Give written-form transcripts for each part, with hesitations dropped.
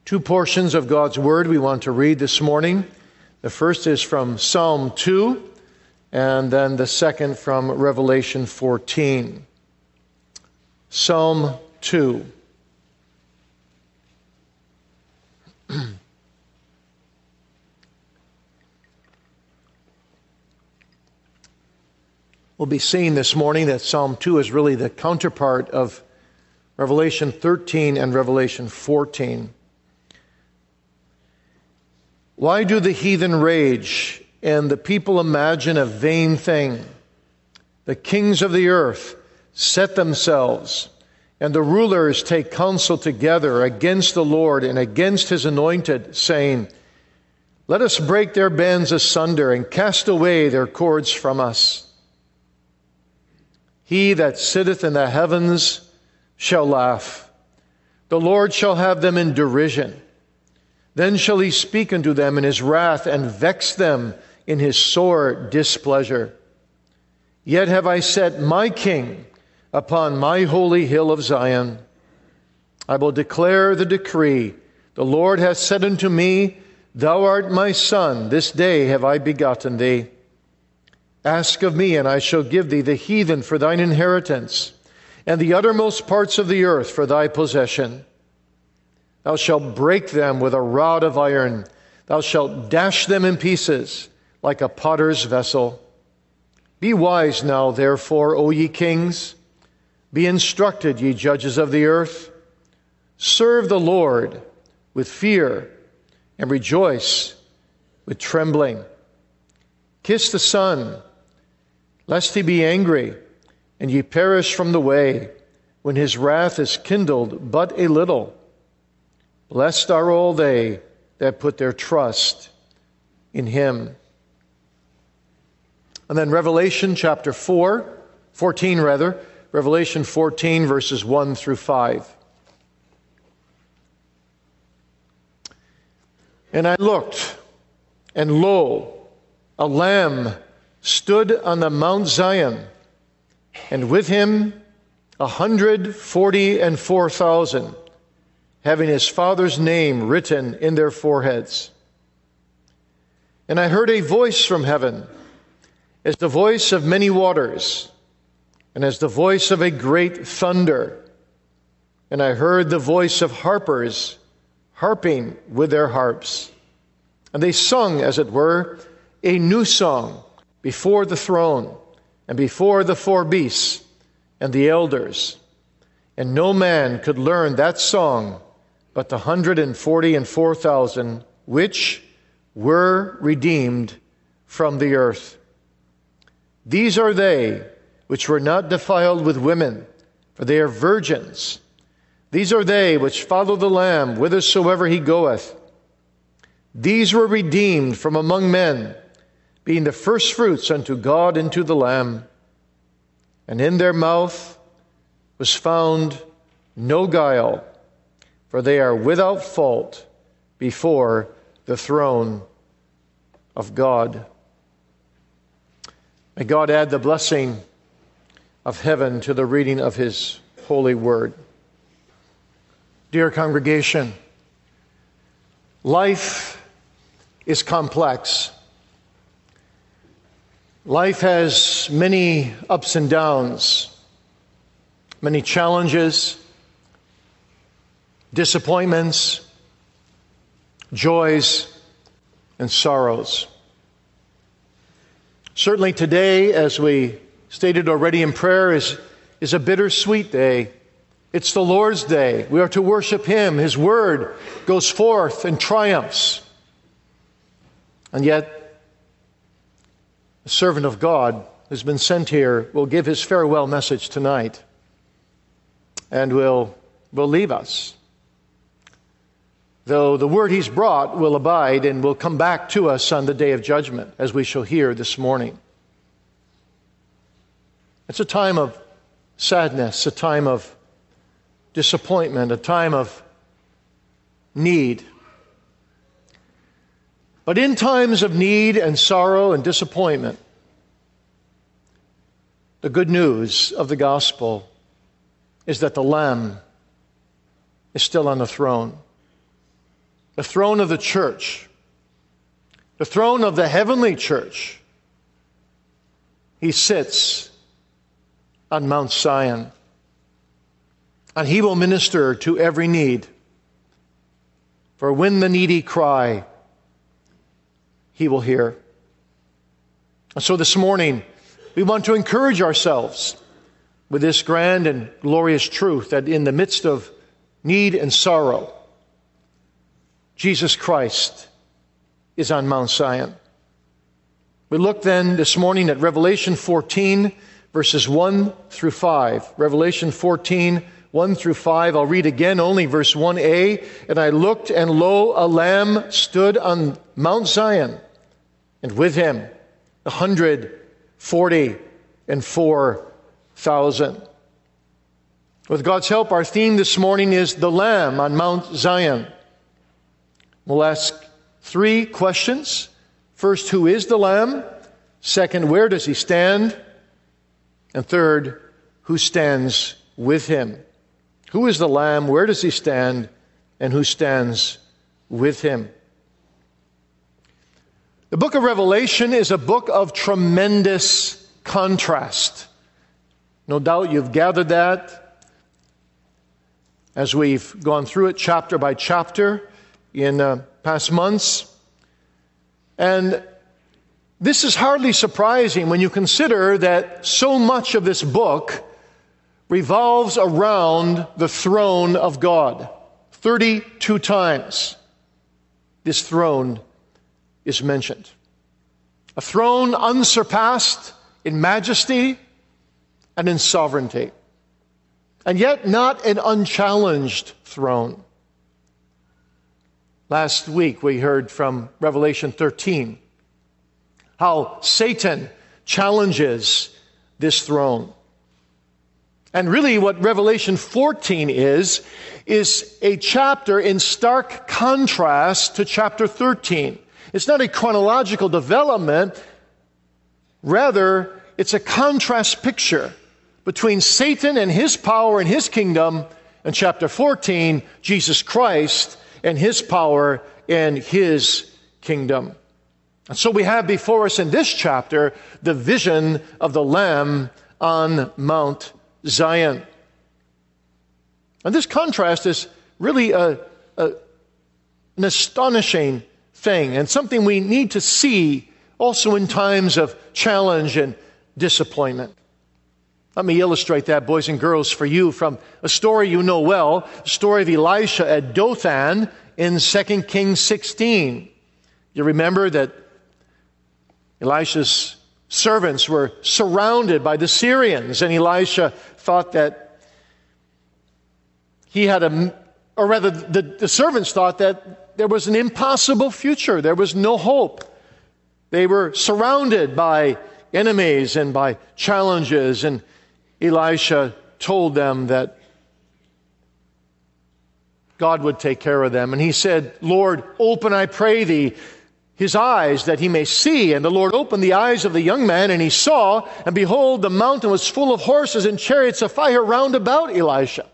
Two portions of God's Word we want to read this morning. The first is from Psalm 2, and then the second from Revelation 14. Psalm 2. We'll be seeing this morning that Psalm 2 is really the counterpart of Revelation 13 and Revelation 14. Why do the heathen rage and the people imagine a vain thing? The kings of the earth set themselves, and the rulers take counsel together against the Lord and against his anointed, saying, "Let us break their bands asunder and cast away their cords from us." He that sitteth in the heavens shall laugh. The Lord shall have them in derision. Then shall he speak unto them in his wrath and vex them in his sore displeasure. Yet have I set my king upon my holy hill of Zion. I will declare the decree. The Lord hath said unto me, Thou art my son, this day have I begotten thee. Ask of me, and I shall give thee the heathen for thine inheritance, and the uttermost parts of the earth for thy possession. Thou shalt break them with a rod of iron. Thou shalt dash them in pieces like a potter's vessel. Be wise now, therefore, O ye kings. Be instructed, ye judges of the earth. Serve the Lord with fear and rejoice with trembling. Kiss the Son, lest he be angry, and ye perish from the way, when his wrath is kindled but a little. Blessed are all they that put their trust in him. And then Revelation chapter 14, Revelation 14, verses 1 through 5. And I looked, and lo, a Lamb stood on the Mount Zion, and with him 144,000, having his Father's name written in their foreheads. And I heard a voice from heaven, as the voice of many waters, and as the voice of a great thunder. And I heard the voice of harpers harping with their harps. And they sung, as it were, a new song before the throne, and before the four beasts and the elders. And no man could learn that song but the 144,000 which were redeemed from the earth. These are they which were not defiled with women, for they are virgins. These are they which follow the Lamb whithersoever he goeth. These were redeemed from among men, being the firstfruits unto God and to the Lamb. And in their mouth was found no guile, for they are without fault before the throne of God. May God add the blessing of heaven to the reading of his holy word. Dear congregation, life is complex. Life has many ups and downs, many challenges, disappointments, joys, and sorrows. Certainly today, as we stated already in prayer, is a bittersweet day. It's the Lord's day. We are to worship him. His word goes forth and triumphs. And yet, the servant of God who's been sent here will give his farewell message tonight and will leave us. Though the word he's brought will abide and will come back to us on the day of judgment, as we shall hear this morning. It's a time of sadness, a time of disappointment, a time of need. But in times of need and sorrow and disappointment, the good news of the gospel is that the Lamb is still on the throne. the throne of the church, the throne of the heavenly church. He sits on Mount Zion, and he will minister to every need. For when the needy cry, he will hear. And so this morning, we want to encourage ourselves with this grand and glorious truth that in the midst of need and sorrow, Jesus Christ is on Mount Zion. We look then this morning at Revelation 14, verses 1 through 5. Revelation 14, 1 through 5. I'll read again only verse 1a. And I looked, and lo, a Lamb stood on Mount Zion, and with him 144,000. With God's help, our theme this morning is the Lamb on Mount Zion. We'll ask 3 questions. First, who is the Lamb? Second, where does he stand? And third, who stands with him? Who is the Lamb? Where does he stand? And who stands with him? The book of Revelation is a book of tremendous contrast. No doubt you've gathered that as we've gone through it chapter by chapter in past months. And this is hardly surprising when you consider that so much of this book revolves around the throne of God. 32 times this throne is mentioned. A throne unsurpassed in majesty and in sovereignty, and yet not an unchallenged throne. Last week we heard from Revelation 13 how Satan challenges this throne. And really what Revelation 14 is a chapter in stark contrast to chapter 13. It's not a chronological development. Rather, it's a contrast picture between Satan and his power and his kingdom, and chapter 14, Jesus Christ and his power and his kingdom. And so we have before us in this chapter the vision of the Lamb on Mount Zion. And this contrast is really an astonishing thing, and something we need to see also in times of challenge and disappointment. Let me illustrate that, boys and girls, for you from a story you know well, the story of Elisha at Dothan in 2 Kings 16. You remember that Elisha's servants were surrounded by the Syrians, and Elisha thought that the servants thought that there was an impossible future. There was no hope. They were surrounded by enemies and by challenges, and Elisha told them that God would take care of them. And he said, Lord, open, I pray thee, his eyes that he may see. And the Lord opened the eyes of the young man, and he saw, and behold, the mountain was full of horses and chariots of fire round about Elisha.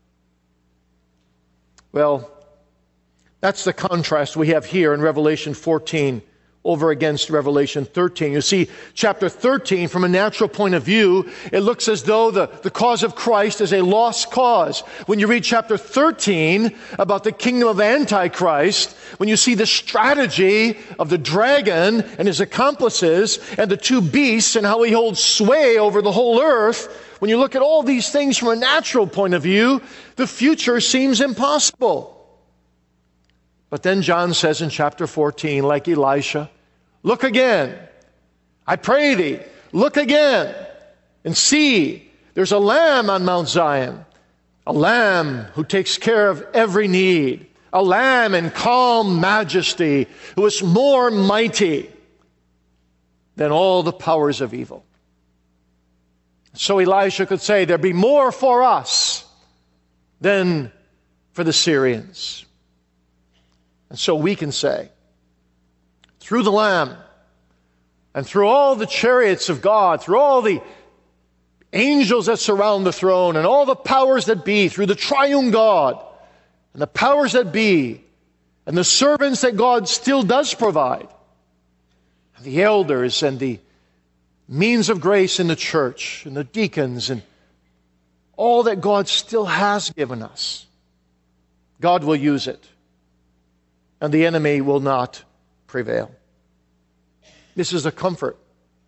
Well, that's the contrast we have here in Revelation 14 over against Revelation 13. You see, chapter 13, from a natural point of view, it looks as though the cause of Christ is a lost cause. When you read chapter 13 about the kingdom of Antichrist, when you see the strategy of the dragon and his accomplices and the 2 beasts and how he holds sway over the whole earth, when you look at all these things from a natural point of view, the future seems impossible. But then John says in chapter 14, like Elisha, look again. I pray thee, look again and see there's a Lamb on Mount Zion, a Lamb who takes care of every need, a Lamb in calm majesty who is more mighty than all the powers of evil. So Elisha could say, there be more for us than for the Syrians. And so we can say, through the Lamb and through all the chariots of God, through all the angels that surround the throne and all the powers that be, through the triune God and the powers that be, and the servants that God still does provide, the elders and the means of grace in the church and the deacons and all that God still has given us, God will use it, and the enemy will not prevail. This is a comfort.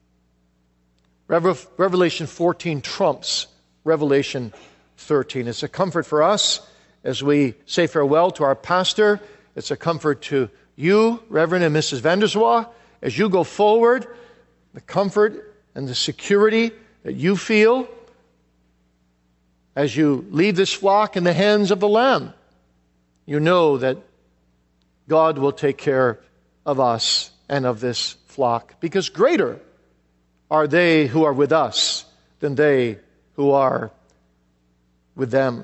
Revelation 14 trumps Revelation 13. It's a comfort for us as we say farewell to our pastor. It's a comfort to you, Reverend and Mrs. Vanderswa, as you go forward, the comfort and the security that you feel as you leave this flock in the hands of the Lamb. You know that God will take care of us and of this flock, because greater are they who are with us than they who are with them.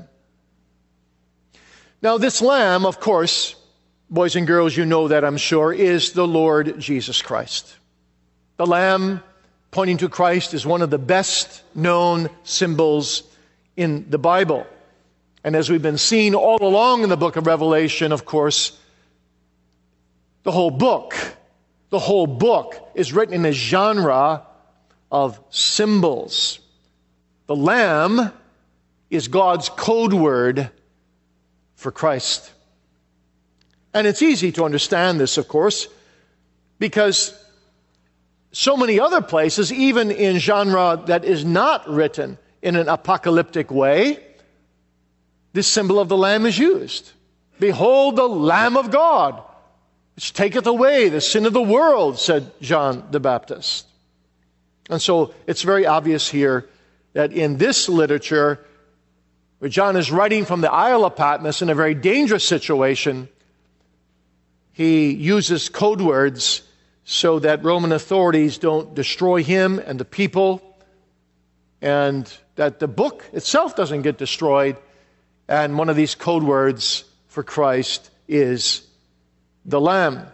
Now, this Lamb, of course, boys and girls, you know that, I'm sure, is the Lord Jesus Christ. The Lamb pointing to Christ is one of the best known symbols in the Bible. And as we've been seeing all along in the book of Revelation, of course, the whole book is written in a genre of symbols. The Lamb is God's code word for Christ. And it's easy to understand this, of course, because so many other places, even in genre that is not written in an apocalyptic way, this symbol of the Lamb is used. Behold the Lamb of God, which taketh away the sin of the world, said John the Baptist. And so it's very obvious here that in this literature, where John is writing from the Isle of Patmos in a very dangerous situation, he uses code words so that Roman authorities don't destroy him and the people, and that the book itself doesn't get destroyed. And one of these code words for Christ is the Lamb.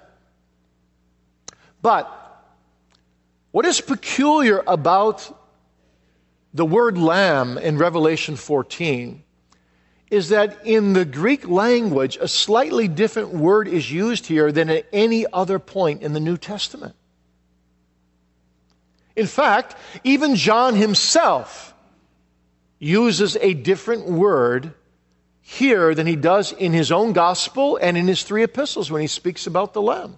But what is peculiar about the word Lamb in Revelation 14 is that in the Greek language, a slightly different word is used here than at any other point in the New Testament. In fact, even John himself uses a different word here than he does in his own gospel and in his 3 epistles when he speaks about the Lamb.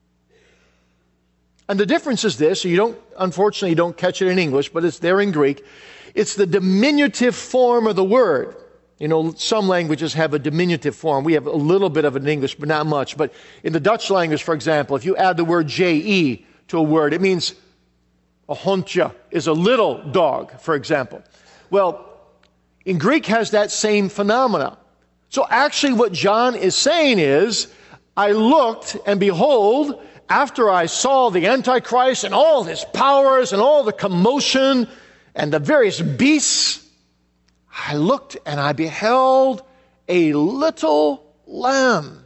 And the difference is this, unfortunately you don't catch it in English, but it's there in Greek. It's the diminutive form of the word. You know, some languages have a diminutive form. We have a little bit of it in English, but not much. But in the Dutch language, for example, if you add the word J-E to a word, it means a hondje is a little dog, for example. Well, in Greek has that same phenomena. So actually what John is saying is, I looked and behold, after I saw the Antichrist and all his powers and all the commotion and the various beasts, I looked and I beheld a little lamb,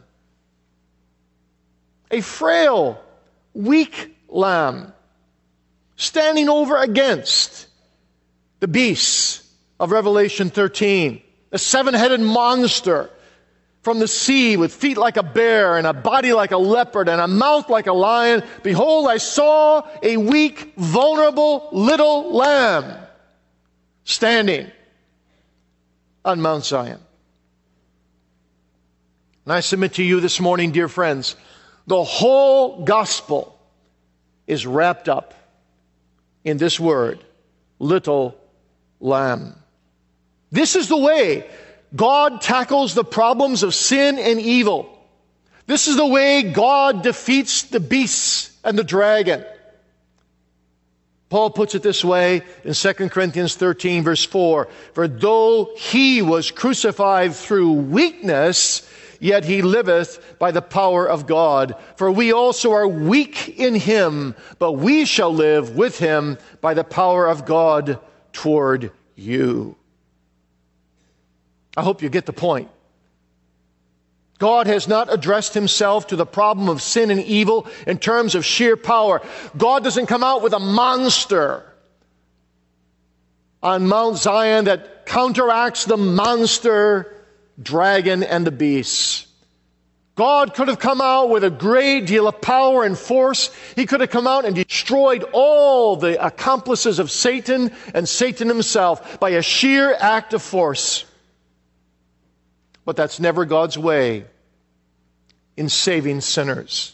a frail, weak lamb, standing over against the beasts of Revelation 13, a 7-headed monster from the sea with feet like a bear and a body like a leopard and a mouth like a lion. Behold, I saw a weak, vulnerable little lamb standing on Mount Zion. And I submit to you this morning, dear friends, the whole gospel is wrapped up in this word, little lamb. This is the way God tackles the problems of sin and evil. This is the way God defeats the beasts and the dragon. Paul puts it this way in 2 Corinthians 13, verse 4. For though he was crucified through weakness, yet he liveth by the power of God. For we also are weak in him, but we shall live with him by the power of God toward you. I hope you get the point. God has not addressed himself to the problem of sin and evil in terms of sheer power. God doesn't come out with a monster on Mount Zion that counteracts the monster dragon and the beasts. God could have come out with a great deal of power and force. He could have come out and destroyed all the accomplices of Satan and Satan himself by a sheer act of force. But that's never God's way in saving sinners.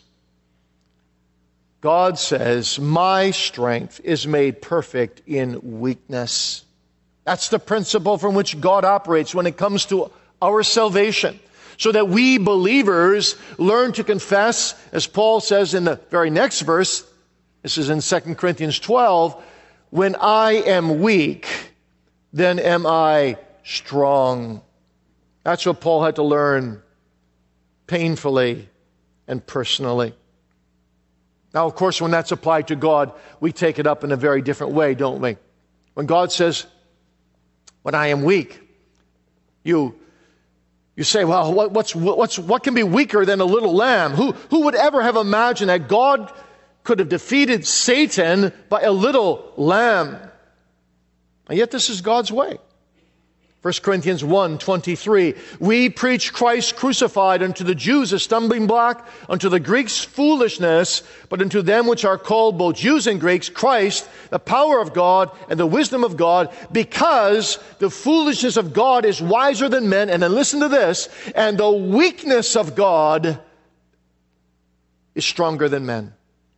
God says, my strength is made perfect in weakness. That's the principle from which God operates when it comes to our salvation. So that we believers learn to confess, as Paul says in the very next verse, this is in 2 Corinthians 12, when I am weak, then am I strong. That's what Paul had to learn painfully and personally. Now, of course, when that's applied to God, we take it up in a very different way, don't we? When God says, when I am weak, you say, well, what can be weaker than a little lamb? Who would ever have imagined that God could have defeated Satan by a little lamb? And yet this is God's way. 1 Corinthians 1:23, we preach Christ crucified, unto the Jews a stumbling block, unto the Greeks foolishness, but unto them which are called both Jews and Greeks, Christ, the power of God and the wisdom of God, because the foolishness of God is wiser than men, and then listen to this, and the weakness of God is stronger than men.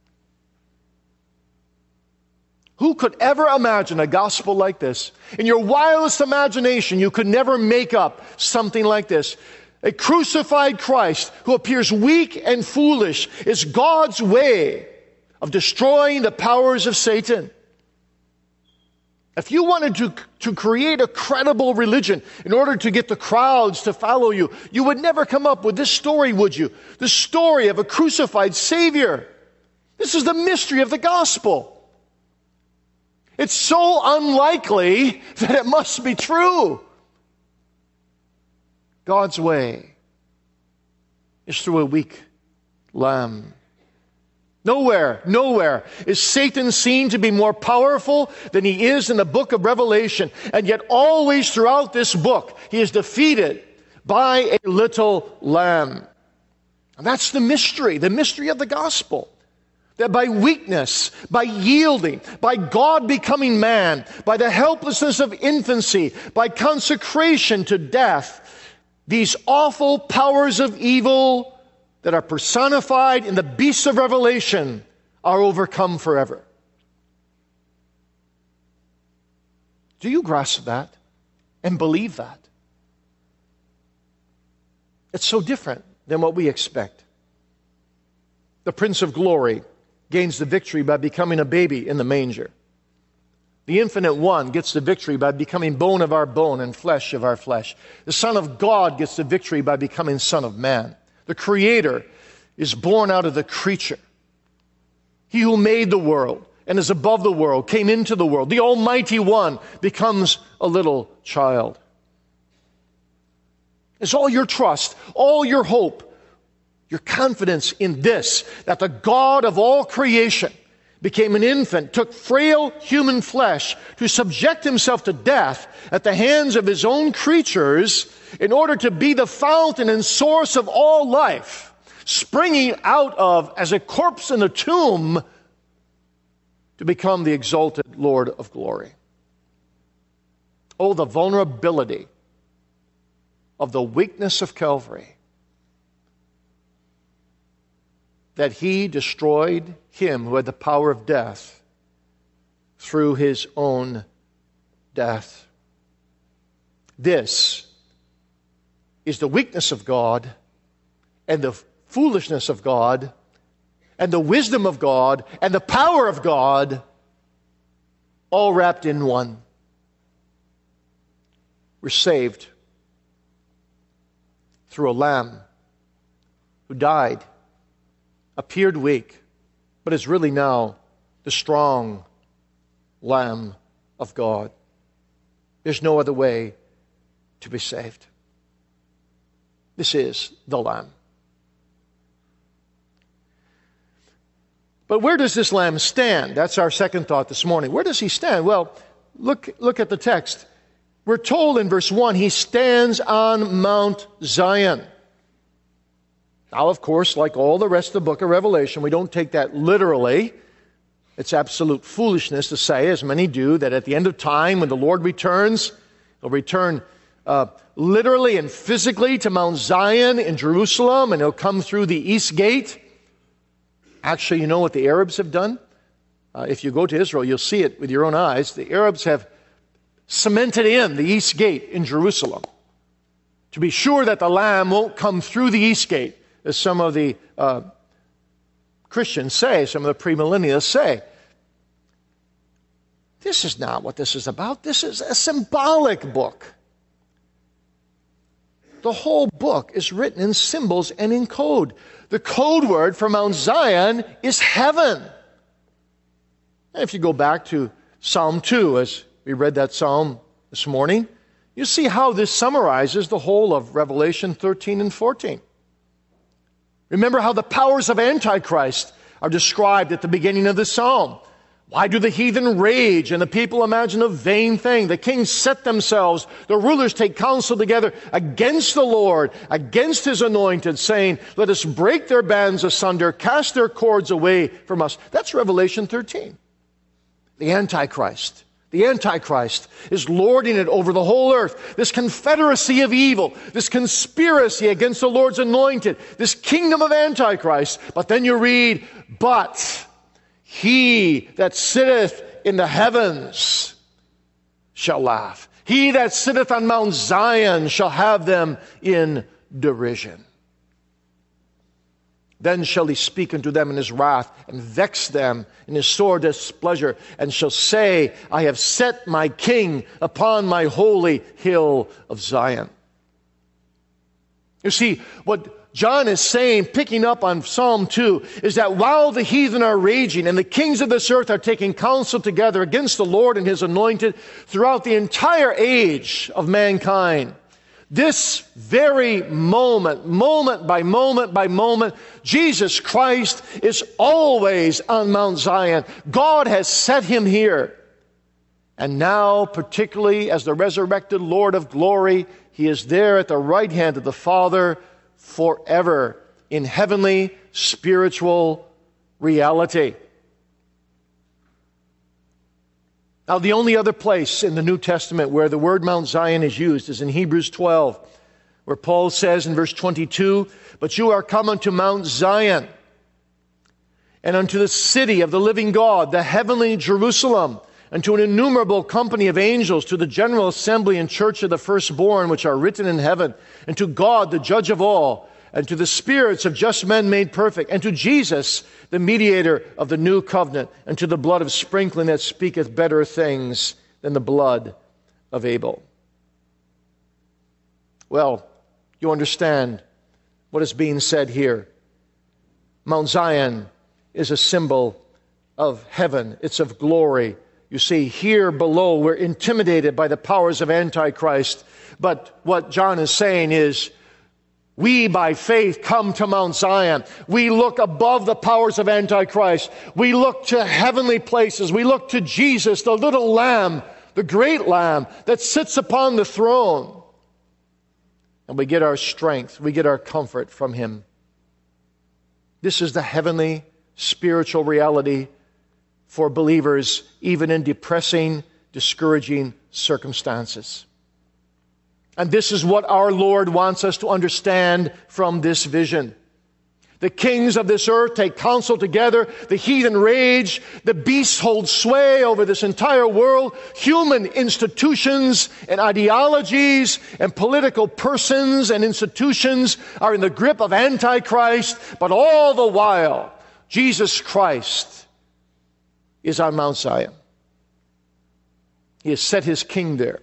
Who could ever imagine a gospel like this? In your wildest imagination, you could never make up something like this. A crucified Christ who appears weak and foolish is God's way of destroying the powers of Satan. If you wanted to create a credible religion in order to get the crowds to follow you, you would never come up with this story, would you? The story of a crucified Savior. This is the mystery of the gospel. It's so unlikely that it must be true. God's way is through a weak lamb. Nowhere is Satan seen to be more powerful than he is in the book of Revelation. And yet always throughout this book, he is defeated by a little lamb. And that's the mystery of the gospel. That by weakness, by yielding, by God becoming man, by the helplessness of infancy, by consecration to death, these awful powers of evil that are personified in the beasts of Revelation are overcome forever. Do you grasp that and believe that? It's so different than what we expect. The Prince of Glory gains the victory by becoming a baby in the manger. The Infinite One gets the victory by becoming bone of our bone and flesh of our flesh. The Son of God gets the victory by becoming Son of Man. The Creator is born out of the creature. He who made the world and is above the world came into the world. The Almighty One becomes a little child. It's all your trust, all your hope, your confidence in this, that the God of all creation became an infant, took frail human flesh to subject himself to death at the hands of his own creatures in order to be the fountain and source of all life, springing out of, as a corpse in a tomb, to become the exalted Lord of glory. Oh, the vulnerability of the weakness of Calvary. That he destroyed him who had the power of death through his own death. This is the weakness of God and the foolishness of God and the wisdom of God and the power of God all wrapped in one. We're saved through a lamb who died, appeared weak, but is really now the strong Lamb of God. There's no other way to be saved. This is the Lamb. But where does this Lamb stand? That's our second thought this morning. Where does he stand? Well, look at the text. We're told in verse 1, he stands on Mount Zion. Now, of course, like all the rest of the book of Revelation, we don't take that literally. It's absolute foolishness to say, as many do, that at the end of time, when the Lord returns, He'll return literally and physically to Mount Zion in Jerusalem, and He'll come through the east gate. Actually, you know what the Arabs have done? If you go to Israel, you'll see it with your own eyes. The Arabs have cemented in the east gate in Jerusalem to be sure that the Lamb won't come through the east gate, as some of the Christians say, some of the premillennialists say. This is not what this is about. This is a symbolic book. The whole book is written in symbols and in code. The code word for Mount Zion is heaven. And if you go back to Psalm 2, as we read that psalm this morning, you see how this summarizes the whole of Revelation 13 and 14. Remember how the powers of Antichrist are described at the beginning of the psalm. Why do the heathen rage and the people imagine a vain thing? The kings set themselves, the rulers take counsel together against the Lord, against His anointed, saying, let us break their bands asunder, cast their cords away from us. That's Revelation 13. The Antichrist. The Antichrist is lording it over the whole earth. This confederacy of evil, this conspiracy against the Lord's anointed, this kingdom of Antichrist. But then you read, but He that sitteth in the heavens shall laugh. He that sitteth on Mount Zion shall have them in derision. Then shall He speak unto them in His wrath, and vex them in His sore displeasure, and shall say, I have set my king upon my holy hill of Zion. You see, what John is saying, picking up on Psalm 2, is that while the heathen are raging and the kings of this earth are taking counsel together against the Lord and His anointed throughout the entire age of mankind, this very moment, moment by moment by moment, Jesus Christ is always on Mount Zion. God has set Him here. And now, particularly as the resurrected Lord of glory, He is there at the right hand of the Father forever in heavenly spiritual reality. Now, the only other place in the New Testament where the word Mount Zion is used is in Hebrews 12, where Paul says in verse 22, but you are come unto Mount Zion, and unto the city of the living God, the heavenly Jerusalem, and to an innumerable company of angels, to the general assembly and church of the firstborn, which are written in heaven, and to God, the judge of all, and to the spirits of just men made perfect, and to Jesus, the mediator of the new covenant, and to the blood of sprinkling that speaketh better things than the blood of Abel. Well, you understand what is being said here. Mount Zion is a symbol of heaven. It's of glory. You see, here below, we're intimidated by the powers of Antichrist. But what John is saying is, we, by faith, come to Mount Zion. We look above the powers of Antichrist. We look to heavenly places. We look to Jesus, the little Lamb, the great Lamb that sits upon the throne. And we get our strength, we get our comfort from Him. This is the heavenly spiritual reality for believers, even in depressing, discouraging circumstances. And this is what our Lord wants us to understand from this vision. The kings of this earth take counsel together. The heathen rage. The beasts hold sway over this entire world. Human institutions and ideologies and political persons and institutions are in the grip of Antichrist. But all the while, Jesus Christ is on Mount Zion. He has set His king there.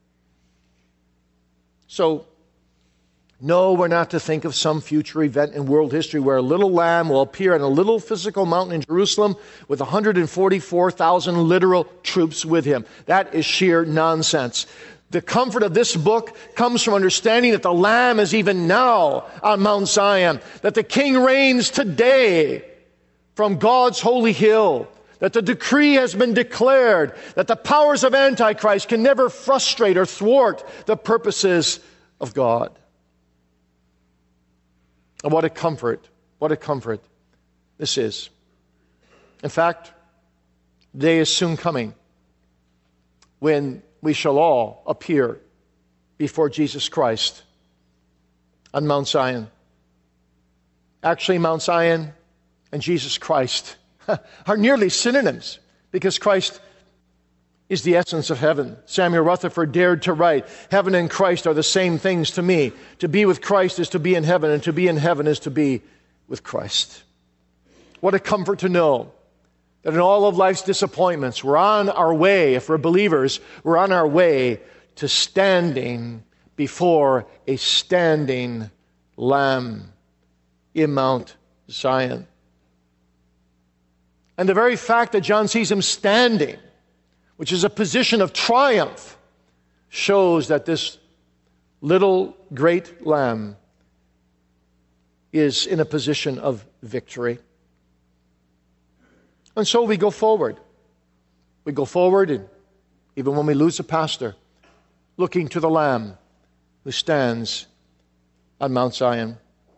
So, no, we're not to think of some future event in world history where a little lamb will appear on a little physical mountain in Jerusalem with 144,000 literal troops with him. That is sheer nonsense. The comfort of this book comes from understanding that the Lamb is even now on Mount Zion, that the King reigns today from God's holy hill, that the decree has been declared, that the powers of Antichrist can never frustrate or thwart the purposes of God. And what a comfort this is. In fact, the day is soon coming when we shall all appear before Jesus Christ on Mount Zion. Actually, Mount Zion and Jesus Christ are nearly synonyms because Christ is the essence of heaven. Samuel Rutherford dared to write, "Heaven and Christ are the same things to me. To be with Christ is to be in heaven, and to be in heaven is to be with Christ." What a comfort to know that in all of life's disappointments, we're on our way, if we're believers, we're on our way to standing before a standing Lamb in Mount Zion. And the very fact that John sees him standing, which is a position of triumph, shows that this little great Lamb is in a position of victory. And so we go forward. We go forward, and even when we lose a pastor, looking to the Lamb who stands on Mount Zion.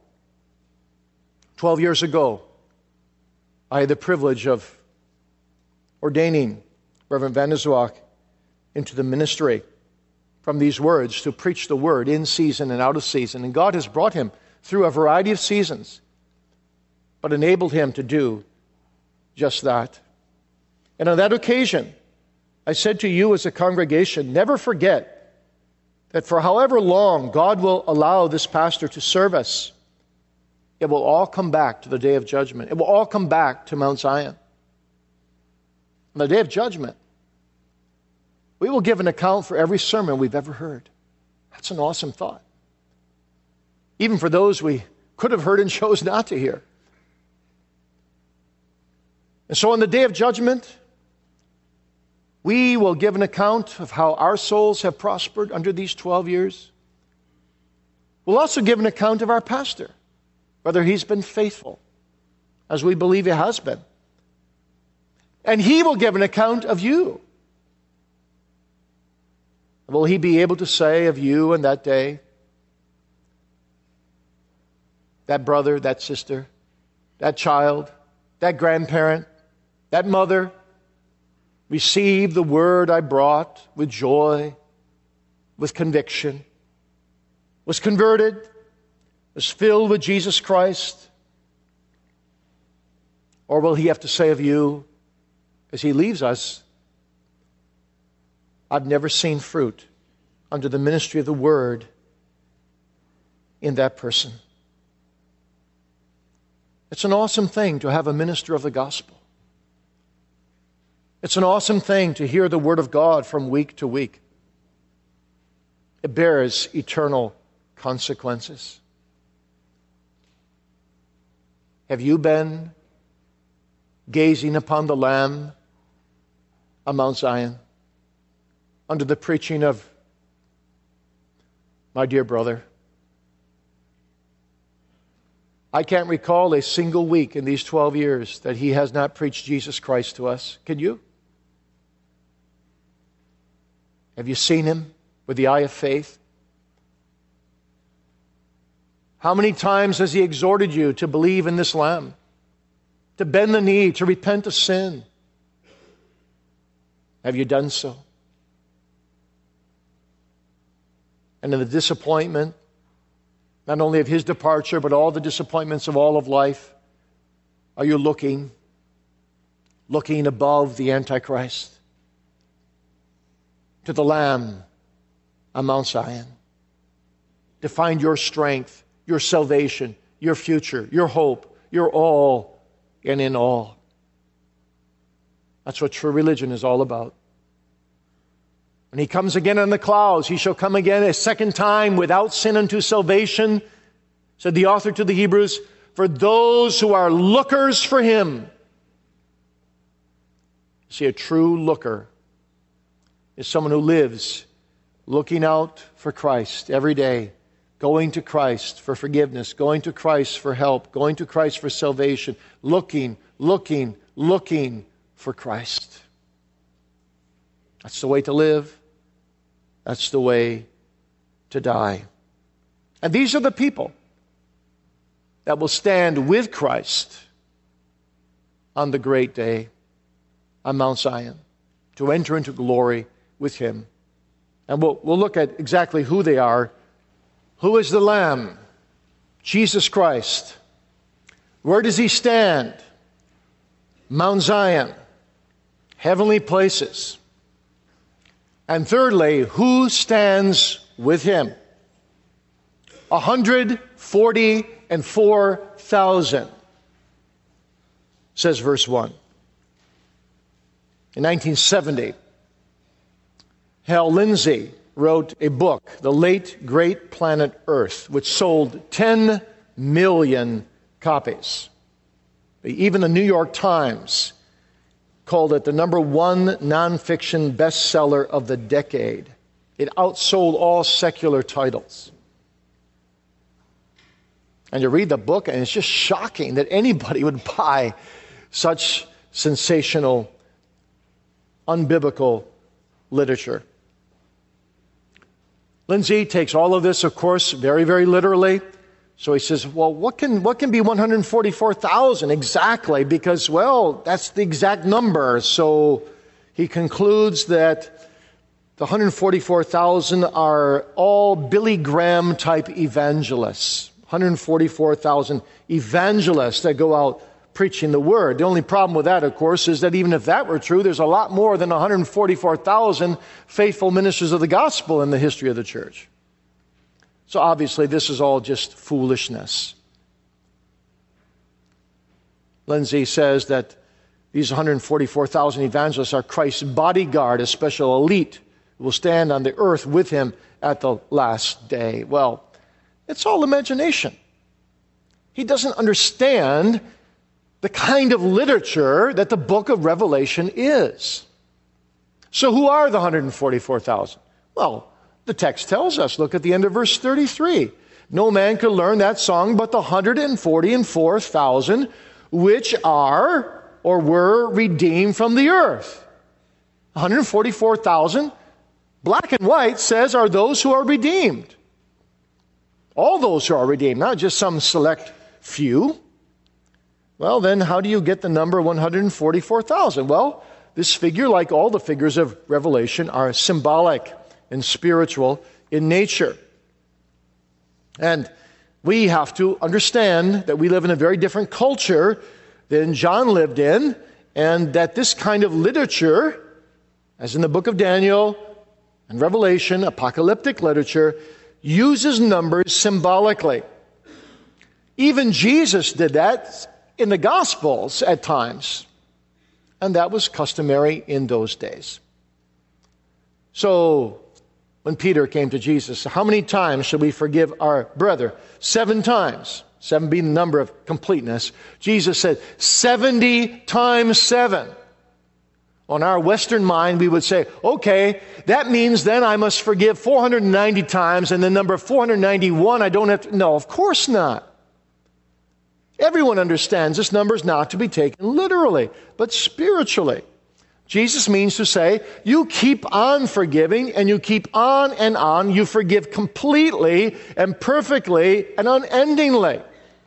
12 years ago, I had the privilege of ordaining Reverend Van der Zwak into the ministry from these words to preach the word in season and out of season. And God has brought him through a variety of seasons, but enabled him to do just that. And on that occasion, I said to you as a congregation, never forget that for however long God will allow this pastor to serve us, it will all come back to the day of judgment. It will all come back to Mount Zion. On the day of judgment, we will give an account for every sermon we've ever heard. That's an awesome thought. Even for those we could have heard and chose not to hear. And so on the day of judgment, we will give an account of how our souls have prospered under these 12 years. We'll also give an account of our pastor, whether he's been faithful, as we believe he has been. And he will give an account of you. Will he be able to say of you in that day, that brother, that sister, that child, that grandparent, that mother, received the word I brought with joy, with conviction, was converted, was filled with Jesus Christ? Or will he have to say of you, as he leaves us, I've never seen fruit under the ministry of the word in that person? It's an awesome thing to have a minister of the gospel. It's an awesome thing to hear the word of God from week to week. It bears eternal consequences. Have you been gazing upon the Lamb on Mount Zion under the preaching of my dear brother? I can't recall a single week in these 12 years that he has not preached Jesus Christ to us. Can you? Have you seen him with the eye of faith? How many times has he exhorted you to believe in this Lamb, to bend the knee, to repent of sin? Have you done so? And in the disappointment, not only of his departure, but all the disappointments of all of life, are you looking above the Antichrist to the Lamb on Mount Zion to find your strength, your salvation, your future, your hope, your all and in all? That's what true religion is all about. When he comes again on the clouds, he shall come again a second time without sin unto salvation, said the author to the Hebrews, for those who are lookers for him. See, a true looker is someone who lives looking out for Christ every day, going to Christ for forgiveness, going to Christ for help, going to Christ for salvation, looking for Christ. That's the way to live. That's the way to die. And these are the people that will stand with Christ on the great day on Mount Zion to enter into glory with him. And we'll look at exactly who they are. Who is the Lamb? Jesus Christ. Where does he stand? Mount Zion. Heavenly places. And thirdly, who stands with him? 144,000, says verse 1. In 1970, Hal Lindsey wrote a book, The Late Great Planet Earth, which sold 10 million copies. Even the New York Times called it the #1 nonfiction bestseller of the decade. It outsold all secular titles. And you read the book, and it's just shocking that anybody would buy such sensational, unbiblical literature. Lindsay takes all of this, of course, very, very literally. So he says, well, what can be 144,000 exactly? Because, well, that's the exact number. So he concludes that the 144,000 are all Billy Graham type evangelists. 144,000 evangelists that go out preaching the word. The only problem with that, of course, is that even if that were true, there's a lot more than 144,000 faithful ministers of the gospel in the history of the church. So obviously this is all just foolishness. Lindsay says that these 144,000 evangelists are Christ's bodyguard, a special elite who will stand on the earth with him at the last day. Well, it's all imagination. He doesn't understand the kind of literature that the book of Revelation is. So who are the 144,000? Well, the text tells us. Look at the end of verse 33. No man could learn that song but the 144,000 which are or were redeemed from the earth. 144,000, black and white, says are those who are redeemed. All those who are redeemed, not just some select few. Well, then how do you get the number 144,000? Well, this figure, like all the figures of Revelation, are symbolic and spiritual in nature. And we have to understand that we live in a very different culture than John lived in, and that this kind of literature, as in the book of Daniel and Revelation, apocalyptic literature, uses numbers symbolically. Even Jesus did that in the Gospels at times, and that was customary in those days. So, when Peter came to Jesus, how many times should we forgive our brother? 7 times. 7 being the number of completeness. Jesus said 70 times 7. On our Western mind, we would say, okay, that means then I must forgive 490 times, and the number 491 I don't have to. No, of course not. Everyone understands this number is not to be taken literally, but spiritually. Jesus means to say, you keep on forgiving, and you keep on and on. You forgive completely and perfectly and unendingly.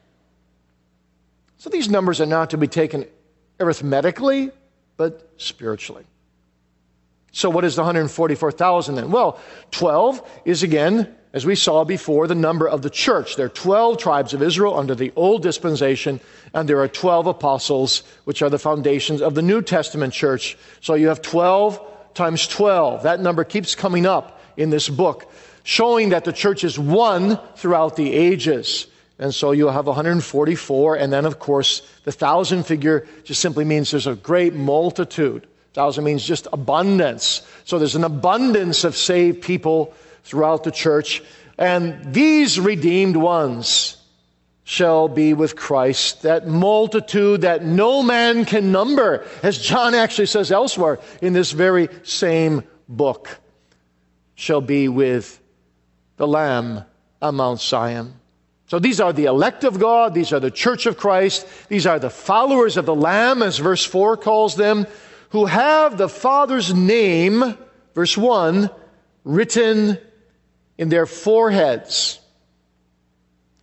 So these numbers are not to be taken arithmetically, but spiritually. So what is the 144,000 then? Well, 12 is again, as we saw before, the number of the church. There are 12 tribes of Israel under the old dispensation, and there are 12 apostles, which are the foundations of the New Testament church. So you have 12 times 12. That number keeps coming up in this book, showing that the church is one throughout the ages. And so you'll have 144, and then of course the 1,000 figure just simply means there's a great multitude. 1,000 means just abundance. So there's an abundance of saved people throughout the church. And these redeemed ones shall be with Christ, that multitude that no man can number, as John actually says elsewhere in this very same book, shall be with the Lamb on Mount Zion. So these are the elect of God, these are the church of Christ, these are the followers of the Lamb, as verse 4 calls them, who have the Father's name, verse 1, written in their foreheads.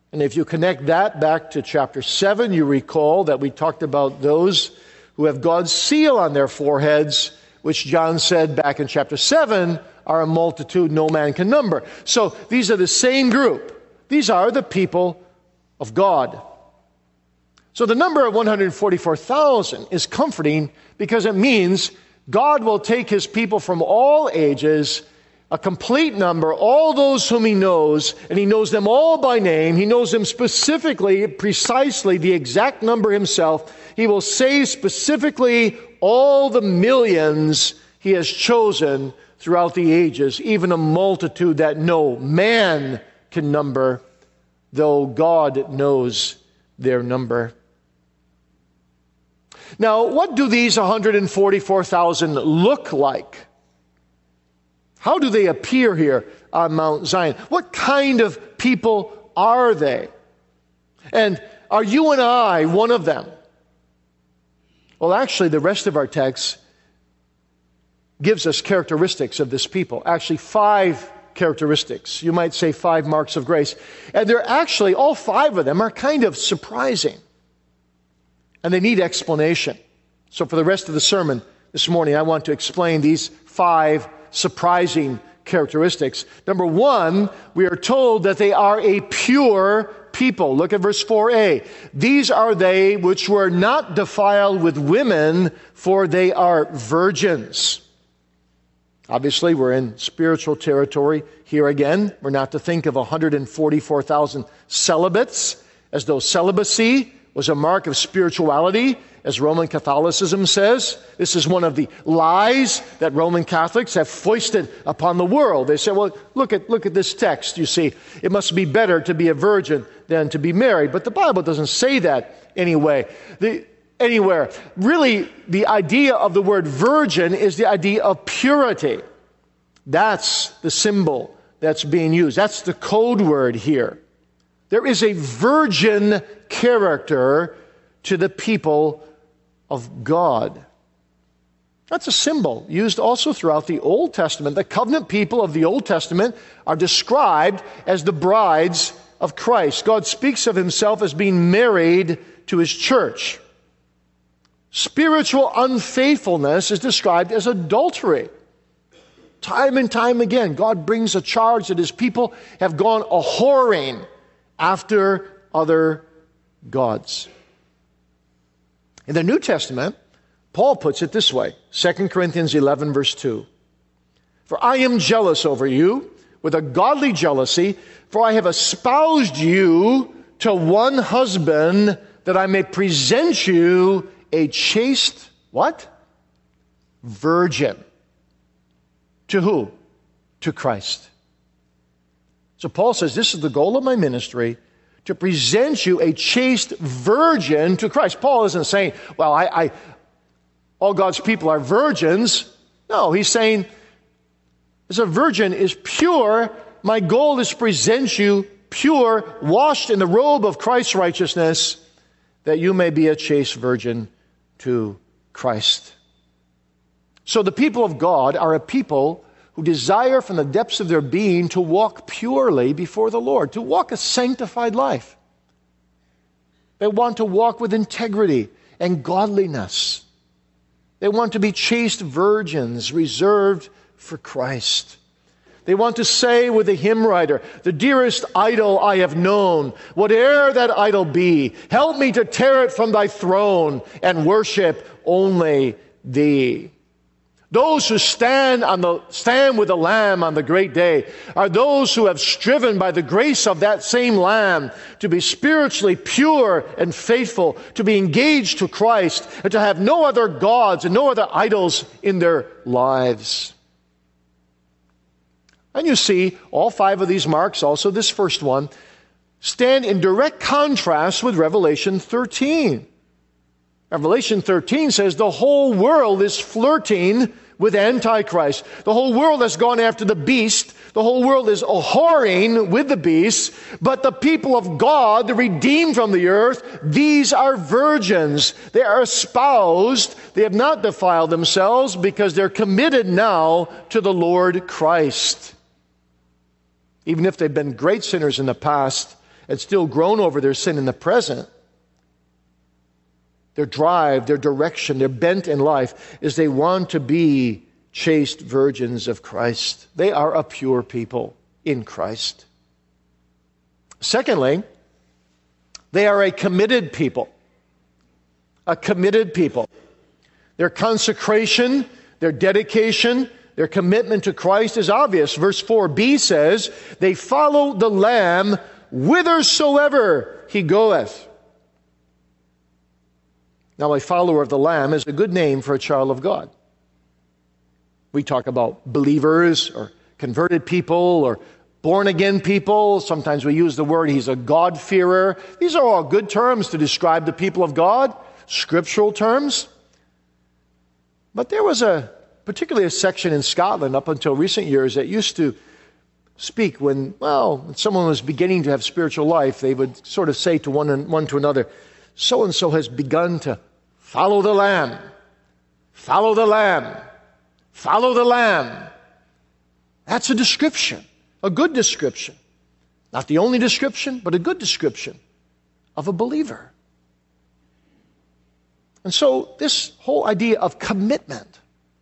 And if you connect that back to chapter 7, you recall that we talked about those who have God's seal on their foreheads, which John said back in chapter 7 are a multitude no man can number. So these are the same group. These are the people of God. So the number of 144,000 is comforting because it means God will take his people from all ages, a complete number, all those whom he knows, and he knows them all by name. He knows them specifically, precisely, the exact number himself. He will save specifically all the millions he has chosen throughout the ages, even a multitude that no man can number, though God knows their number. Now, what do these 144,000 look like? How do they appear here on Mount Zion? What kind of people are they? And are you and I one of them? Well, actually, the rest of our text gives us characteristics of this people. Actually, 5 characteristics. You might say 5 marks of grace. And they're actually, all 5 of them are kind of surprising. And they need explanation. So for the rest of the sermon this morning, I want to explain these 5 surprising characteristics. Number 1, we are told that they are a pure people. Look at verse 4a. These are they which were not defiled with women, for they are virgins. Obviously, we're in spiritual territory here again. We're not to think of 144,000 celibates as though celibacy was a mark of spirituality, as Roman Catholicism says. This is one of the lies that Roman Catholics have foisted upon the world. They say, well, look at this text, you see. It must be better to be a virgin than to be married. But the Bible doesn't say that anywhere. Really, the idea of the word virgin is the idea of purity. That's the symbol that's being used. That's the code word here. There is a virgin character to the people of God. That's a symbol used also throughout the Old Testament. The covenant people of the Old Testament are described as the brides of Christ. God speaks of himself as being married to his church. Spiritual unfaithfulness is described as adultery. Time and time again, God brings a charge that his people have gone a-whoring after other gods. In the New Testament, Paul puts it this way, 2 Corinthians 11, verse 2. For I am jealous over you with a godly jealousy, for I have espoused you to one husband, that I may present you a chaste, what? Virgin. To who? To Christ. So Paul says, this is the goal of my ministry, to present you a chaste virgin to Christ. Paul isn't saying, well, all God's people are virgins. No, he's saying, as a virgin is pure, my goal is to present you pure, washed in the robe of Christ's righteousness, that you may be a chaste virgin to Christ. So the people of God are a people who desire from the depths of their being to walk purely before the Lord, to walk a sanctified life. They want to walk with integrity and godliness. They want to be chaste virgins reserved for Christ. They want to say with the hymn writer, the dearest idol I have known, whate'er that idol be, help me to tear it from thy throne and worship only thee. Those who stand with the Lamb on the great day are those who have striven by the grace of that same Lamb to be spiritually pure and faithful, to be engaged to Christ, and to have no other gods and no other idols in their lives. And you see, all 5 of these marks, also this first one, stand in direct contrast with Revelation 13. Revelation 13 says the whole world is flirting with Antichrist. The whole world has gone after the beast. The whole world is a-whoring with the beast. But the people of God, the redeemed from the earth, these are virgins. They are espoused. They have not defiled themselves because they're committed now to the Lord Christ. Even if they've been great sinners in the past, and still groan over their sin in the present, their drive, their direction, their bent in life is they want to be chaste virgins of Christ. They are a pure people in Christ. Secondly, they are a committed people. A committed people. Their consecration, their dedication, their commitment to Christ is obvious. Verse 4b says, they follow the Lamb whithersoever he goeth. Now, a follower of the Lamb is a good name for a child of God. We talk about believers or converted people or born-again people. Sometimes we use the word, he's a God-fearer. These are all good terms to describe the people of God, scriptural terms. But there was particularly a section in Scotland up until recent years that used to speak when someone was beginning to have spiritual life, they would sort of say to one to another, so-and-so has begun to follow the Lamb, follow the Lamb, follow the Lamb. That's a description, a good description. Not the only description, but a good description of a believer. And so this whole idea of commitment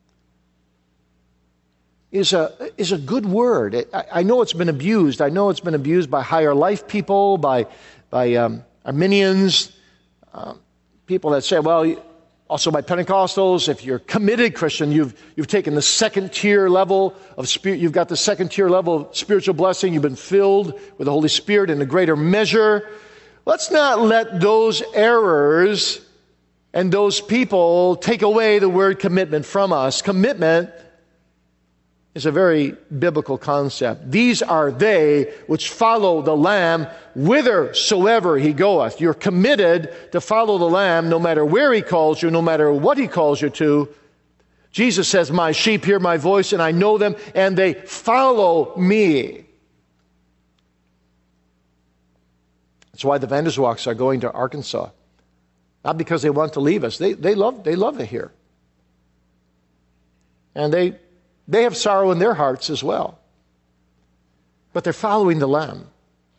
is a good word. I know it's been abused. I know it's been abused by higher life people, by Arminians, people that say, also by Pentecostals, if you're committed Christian, you've taken the second tier level of spirit. You've got the second tier level of spiritual blessing. You've been filled with the Holy Spirit in a greater measure. Let's not let those errors and those people take away the word commitment from us. Commitment is a very biblical concept. These are they which follow the Lamb whithersoever he goeth. You're committed to follow the Lamb no matter where he calls you, no matter what he calls you to. Jesus says, my sheep hear my voice and I know them and they follow me. That's why the Vanderswalks are going to Arkansas. Not because they want to leave us. They love it here. And they have sorrow in their hearts as well. But they're following the Lamb.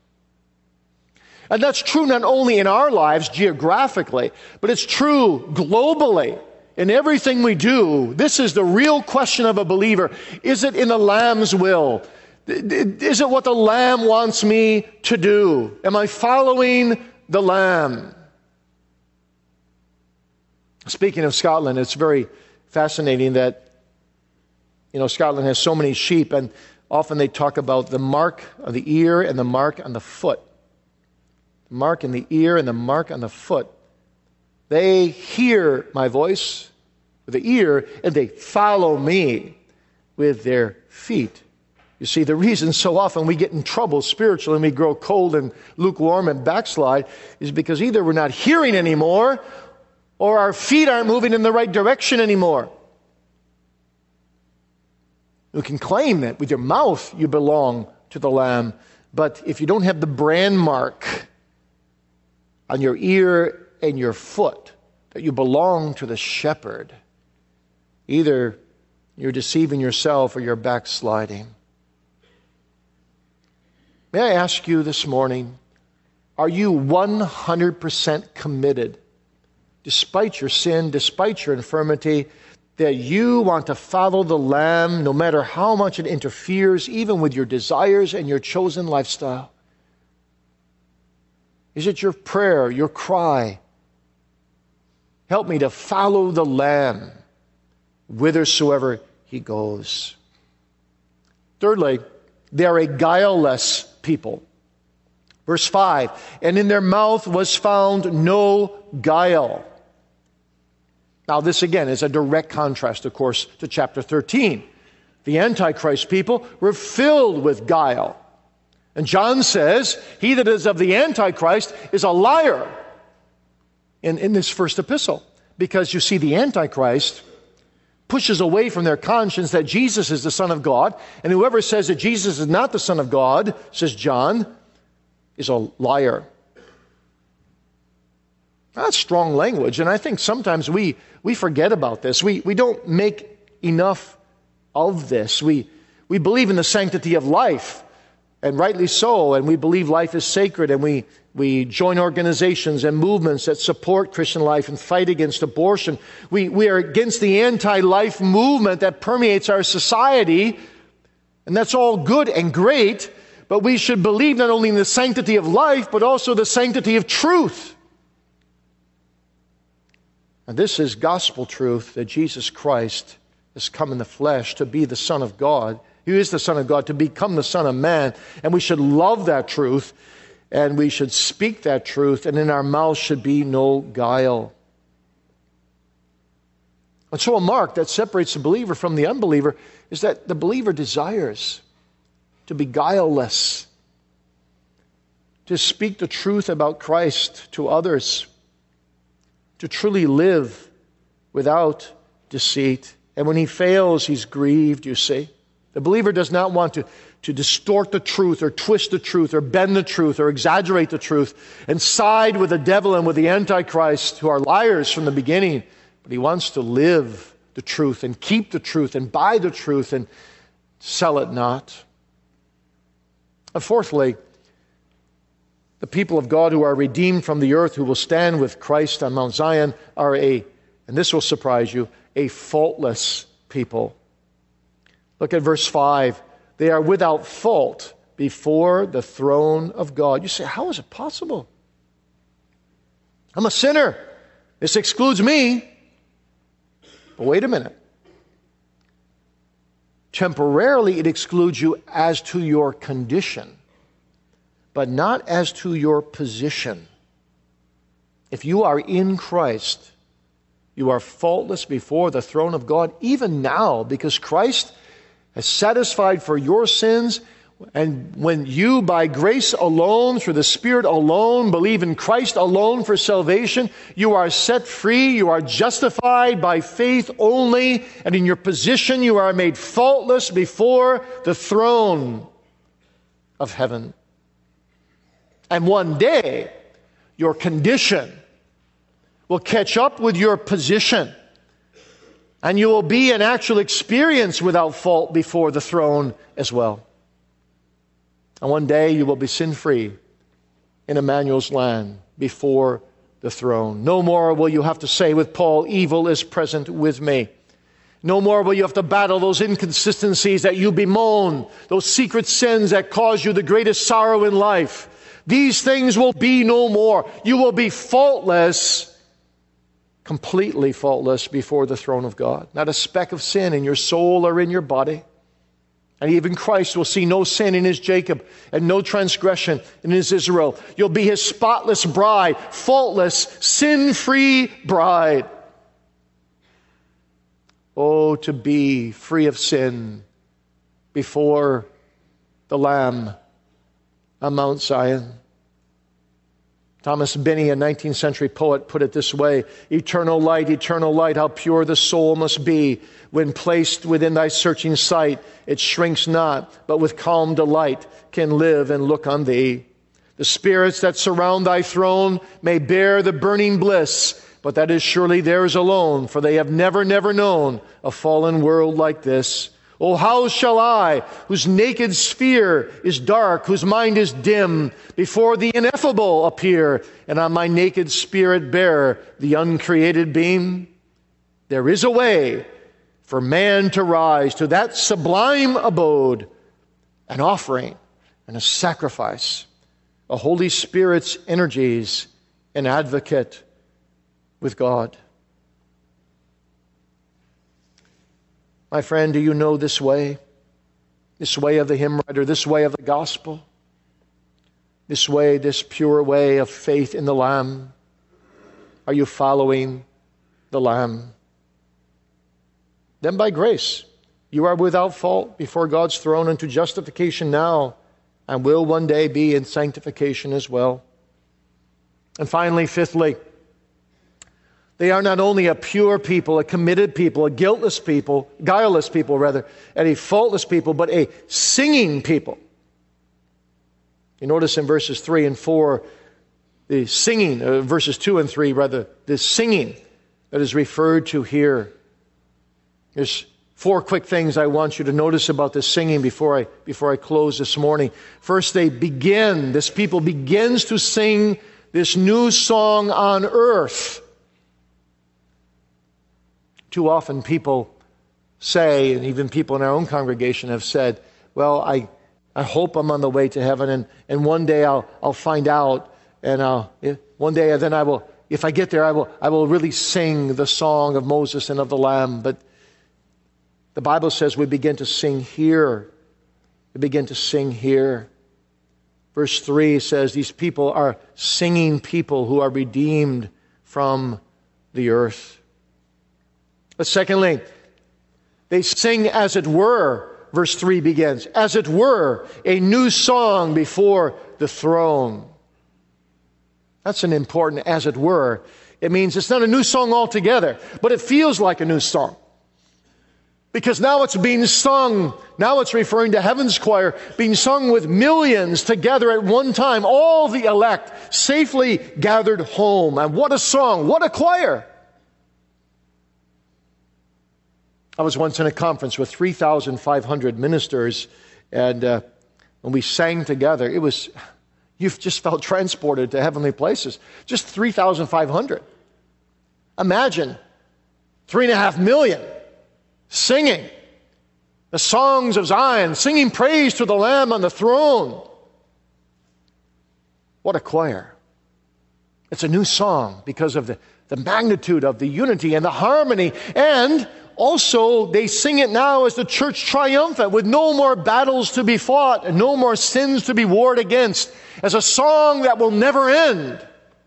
And that's true not only in our lives geographically, but it's true globally. In everything we do, this is the real question of a believer. Is it in the Lamb's will? Is it what the Lamb wants me to do? Am I following the Lamb? Speaking of Scotland, it's very fascinating that Scotland has so many sheep, and often they talk about the mark of the ear and the mark on the foot. The mark in the ear and the mark on the foot. They hear my voice with the ear, and they follow me with their feet. You see, the reason so often we get in trouble spiritually and we grow cold and lukewarm and backslide is because either we're not hearing anymore or our feet aren't moving in the right direction anymore. You can claim that with your mouth you belong to the Lamb, but if you don't have the brand mark on your ear and your foot that you belong to the shepherd, either you're deceiving yourself or you're backsliding. May I ask you this morning, are you 100% committed, despite your sin, despite your infirmity, that you want to follow the Lamb no matter how much it interferes even with your desires and your chosen lifestyle? Is it your prayer, your cry? Help me to follow the Lamb whithersoever he goes. Thirdly, they are a guileless people. Verse 5, and in their mouth was found no guile. Now, this again is a direct contrast, of course, to chapter 13. The Antichrist people were filled with guile. And John says, he that is of the Antichrist is a liar in this first epistle. Because you see, the Antichrist pushes away from their conscience that Jesus is the Son of God. And whoever says that Jesus is not the Son of God, says John, is a liar. That's strong language, and I think sometimes we forget about this. We don't make enough of this. We believe in the sanctity of life, and rightly so, and we believe life is sacred, and we join organizations and movements that support Christian life and fight against abortion. We are against the anti-life movement that permeates our society, and that's all good and great, but we should believe not only in the sanctity of life, but also the sanctity of truth. And this is gospel truth, that Jesus Christ has come in the flesh to be the Son of God. He is the Son of God, to become the Son of Man. And we should love that truth, and we should speak that truth, and in our mouths should be no guile. And so a mark that separates the believer from the unbeliever is that the believer desires to be guileless, to speak the truth about Christ to others, to truly live without deceit. And when he fails, he's grieved, you see. The believer does not want to distort the truth or twist the truth or bend the truth or exaggerate the truth and side with the devil and with the Antichrist, who are liars from the beginning. But he wants to live the truth and keep the truth and buy the truth and sell it not. And fourthly, the people of God who are redeemed from the earth, who will stand with Christ on Mount Zion, are and this will surprise you, a faultless people. Look at verse 5. They are without fault before the throne of God. You say, how is it possible? I'm a sinner. This excludes me. But wait a minute. Temporarily, it excludes you as to your condition, but not as to your position. If you are in Christ, you are faultless before the throne of God, even now, because Christ has satisfied for your sins. And when you, by grace alone, through the Spirit alone, believe in Christ alone for salvation, you are set free, you are justified by faith only, and in your position you are made faultless before the throne of heaven. And one day, your condition will catch up with your position, and you will be an actual experience without fault before the throne as well. And one day you will be sin-free in Emmanuel's land before the throne. No more will you have to say with Paul, evil is present with me. No more will you have to battle those inconsistencies that you bemoan, those secret sins that cause you the greatest sorrow in life. These things will be no more. You will be faultless, completely faultless before the throne of God. Not a speck of sin in your soul or in your body. And even Christ will see no sin in his Jacob and no transgression in his Israel. You'll be his spotless bride, faultless, sin-free bride. Oh, to be free of sin before the Lamb on Mount Zion. Thomas Binney, a 19th century poet, put it this way: eternal light, how pure the soul must be. When placed within thy searching sight, it shrinks not, but with calm delight can live and look on thee. The spirits that surround thy throne may bear the burning bliss, but that is surely theirs alone, for they have never known a fallen world like this. Oh, how shall I, whose naked sphere is dark, whose mind is dim, before the ineffable appear, and on my naked spirit bear the uncreated beam? There is a way for man to rise to that sublime abode, an offering and a sacrifice, a Holy Spirit's energies, an advocate with God. My friend, do you know this way? This way of the hymn writer, this way of the gospel? This way, this pure way of faith in the Lamb? Are you following the Lamb? Then by grace, you are without fault before God's throne unto justification now, and will one day be in sanctification as well. And finally, fifthly, they are not only a pure people, a committed people, a guileless people, and a faultless people, but a singing people. You notice in verses 3 and 4, the singing, verses 2 and 3 rather, the singing that is referred to here. There's 4 quick things I want you to notice about this singing before I close this morning. First, this people begins to sing this new song on earth. Too often people say, and even people in our own congregation have said, well, I hope I'm on the way to heaven, and one day I'll find out, and one day then I will, if I get there, I will really sing the song of Moses and of the Lamb. But the Bible says we begin to sing here. We begin to sing here. Verse 3 says these people are singing people who are redeemed from the earth. But secondly, they sing as it were, verse 3 begins, as it were, a new song before the throne. That's an important as it were. It means it's not a new song altogether, but it feels like a new song. Because now it's being sung, now it's referring to heaven's choir, being sung with millions together at one time, all the elect safely gathered home. And what a song, what a choir! I was once in a conference with 3,500 ministers, and when we sang together, you just felt transported to heavenly places. Just 3,500. Imagine 3.5 million singing the songs of Zion, singing praise to the Lamb on the throne. What a choir. It's a new song because of the magnitude of the unity and the harmony. And also, they sing it now as the church triumphant, with no more battles to be fought and no more sins to be warred against, as a song that will never end.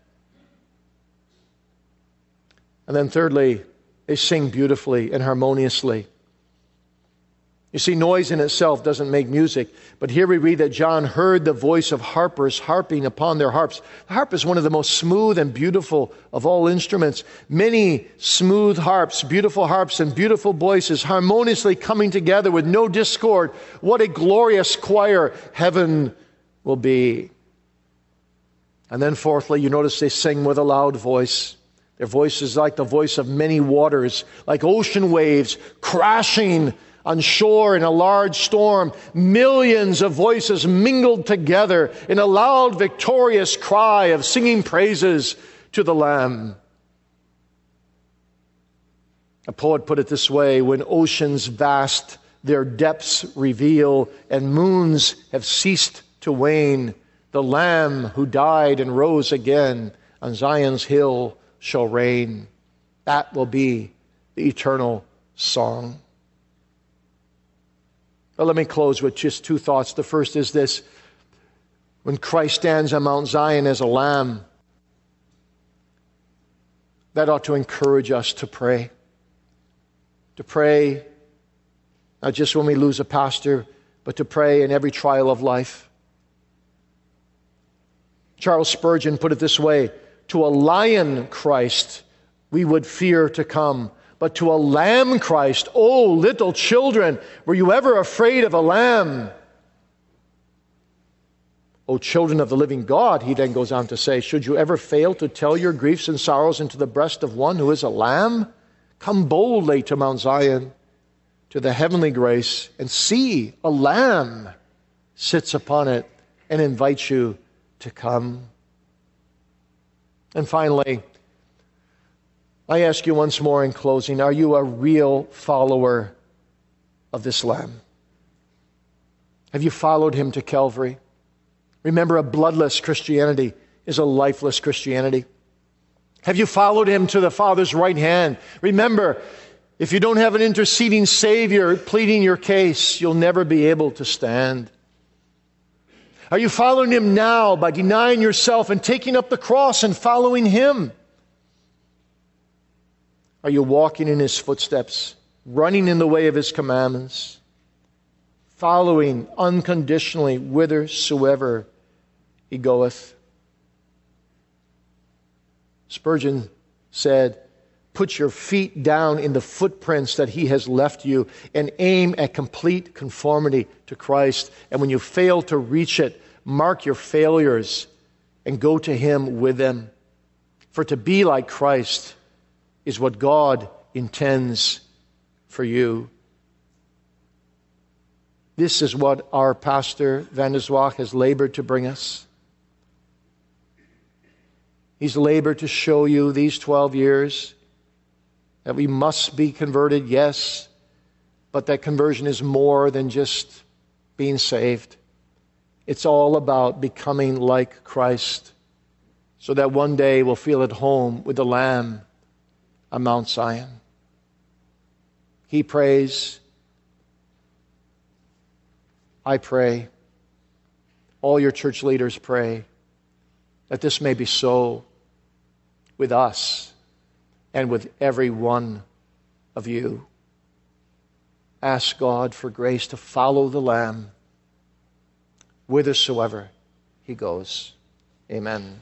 And then thirdly, they sing beautifully and harmoniously. You see, noise in itself doesn't make music, but here we read that John heard the voice of harpers harping upon their harps. The harp is one of the most smooth and beautiful of all instruments. Many smooth harps, beautiful harps, and beautiful voices harmoniously coming together with no discord. What a glorious choir heaven will be. And then fourthly, you notice they sing with a loud voice. Their voice is like the voice of many waters, like ocean waves crashing on shore in a large storm. Millions of voices mingled together in a loud, victorious cry of singing praises to the Lamb. A poet put it this way: when oceans vast their depths reveal, and moons have ceased to wane, the Lamb who died and rose again on Zion's hill shall reign. That will be the eternal song. But let me close with just 2 thoughts. The first is this: when Christ stands on Mount Zion as a lamb, that ought to encourage us to pray. To pray not just when we lose a pastor, but to pray in every trial of life. Charles Spurgeon put it this way: to a lion Christ we would fear to come, but to a lamb Christ, oh little children, were you ever afraid of a lamb? O children of the living God, he then goes on to say, should you ever fail to tell your griefs and sorrows into the breast of one who is a lamb? Come boldly to Mount Zion, to the heavenly grace, and see, a lamb sits upon it and invites you to come. And finally, I ask you once more in closing, are you a real follower of this Lamb? Have you followed him to Calvary? Remember, a bloodless Christianity is a lifeless Christianity. Have you followed him to the Father's right hand? Remember, if you don't have an interceding Savior pleading your case, you'll never be able to stand. Are you following him now by denying yourself and taking up the cross and following him? Are you walking in his footsteps, running in the way of his commandments, following unconditionally whithersoever he goeth? Spurgeon said, put your feet down in the footprints that he has left you and aim at complete conformity to Christ. And when you fail to reach it, mark your failures and go to him with them. For to be like Christ is what God intends for you. This is what our pastor, Van der Zwag, has labored to bring us. He's labored to show you these 12 years that we must be converted, yes, but that conversion is more than just being saved. It's all about becoming like Christ so that one day we'll feel at home with the Lamb on Mount Zion. He prays. I pray. All your church leaders pray that this may be so with us and with every one of you. Ask God for grace to follow the Lamb whithersoever he goes. Amen.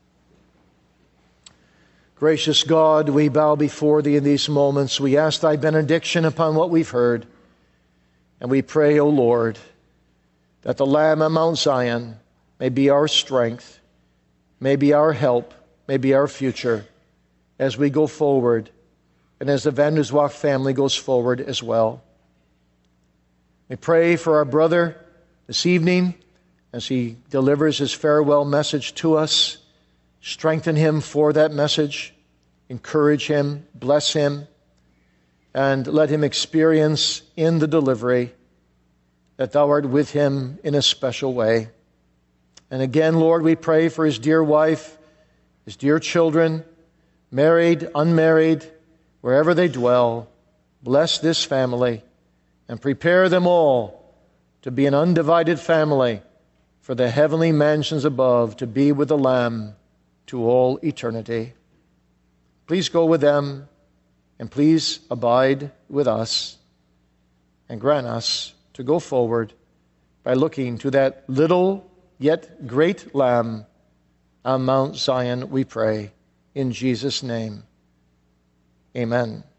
Gracious God, we bow before thee in these moments. We ask thy benediction upon what we've heard. And we pray, O Lord, that the Lamb on Mount Zion may be our strength, may be our help, may be our future as we go forward and as the Van der Zwag family goes forward as well. We pray for our brother this evening as he delivers his farewell message to us. Strengthen him for that message. Encourage him. Bless him. And let him experience in the delivery that thou art with him in a special way. And again, Lord, we pray for his dear wife, his dear children, married, unmarried, wherever they dwell. Bless this family and prepare them all to be an undivided family for the heavenly mansions above, to be with the Lamb to all eternity. Please go with them, and please abide with us, and grant us to go forward by looking to that little yet great Lamb on Mount Zion, we pray. In Jesus' name, amen.